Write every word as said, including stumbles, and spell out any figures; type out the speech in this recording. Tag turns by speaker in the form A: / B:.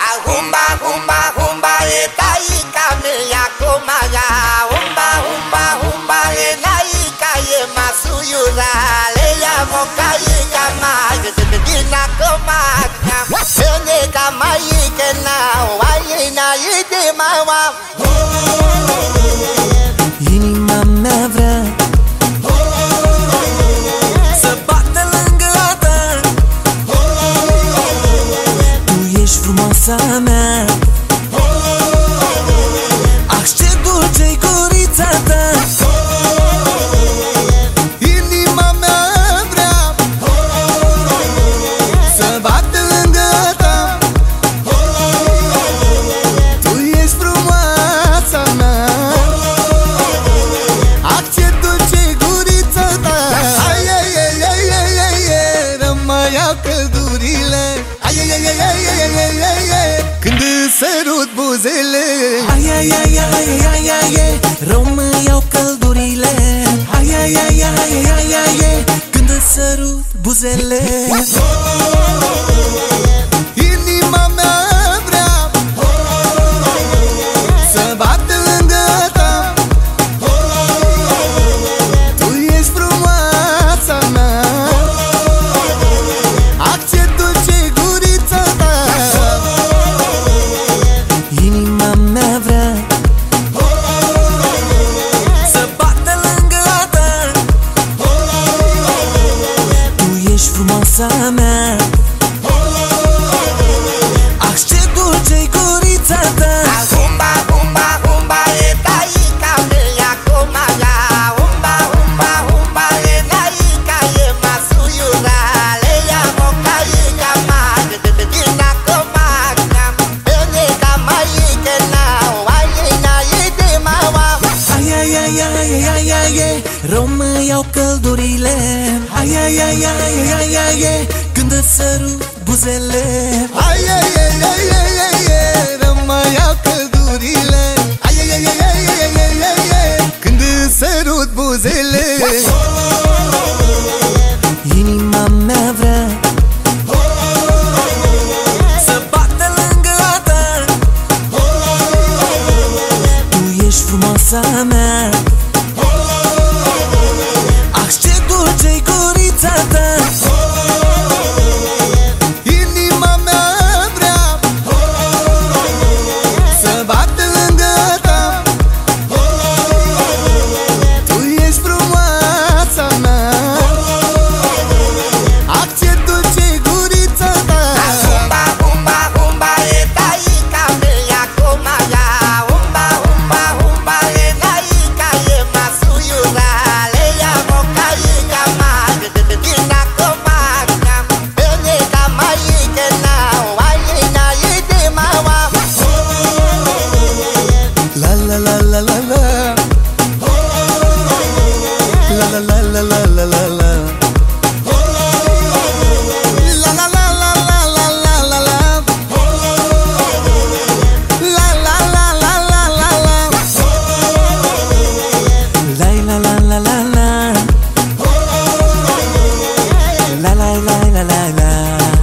A: Humba, humba, humba, e taica mea comaya. Humba, humba, humba, e naica e masuyura. Leia mocaia maia, se medina comaya. Sene kamai ke na, wai na ide mawa.
B: Inima mea vrea să bată lângă a ta. Tu ești frumoasa mea. Ach, ce dulce-i gurița ta. Inima mea vrea să bată lângă a ta. Tu ești frumoasa mea. Ach, ce dulce-i gurița ta. Ai, ai, ai, ai, ai, ai, ai, rămâi iau căldurile. Ai, ai, ai, ai, ai, ai, ai, ai, ai, când îți sărut buzele. Ai, ai, ai, ai, ai, ai, ai, rău mă iau căldurile. Ai, ai, ai, ai, ai, ai, ai, când îți sărut buzele. Inima mea vrea să bată lângă ta. Tu ești frumoasa mea. Ach, ce dulce-i gurița ta. Inima mea vrea să bată lângă a ta. Tu ești frumoasa mea. Ach, ce dulce-i gurița ta.
A: Humba, humba, humba, e taica mea comaya. Humba, humba, humba, e naica e masuyura. Leia mocaia maia, se medina comaya. Sene kamai ke na, wai na ide mawa.
B: Ai, ai, ai, ai, ai, ai, ai, rău mă iau căldurile. Ai, ai, ai, ai, ai, ai, ai, când îți sărut buzele. Ai, ai, ai, ai, ai, ai, ai, rău mă iau căldurile. Ai, ai, ai, ai, ai, ai, ai, ai, ai, când îți sărut buzele. Inima mea vrea să bată lângă a ta. Tu ești frumoasa mea. Ach, ce dulce-i gurița ta. Inima mea vrea să bată lângă ta. Tu ești frumoasa mea. Ach, ce dulce-i gurița ta.
A: Humba, humba, humba, e taica mea comaya. Humba, humba, humba, e naica e masuyura. Leia mocaia maia, se medina comaya. Sene kamai ke na, wai na ide mawa.
B: La la la la la la. La la la la la la la la. La la la la la la la la la. La la la la la la la. La la la la la la. La la la la la la.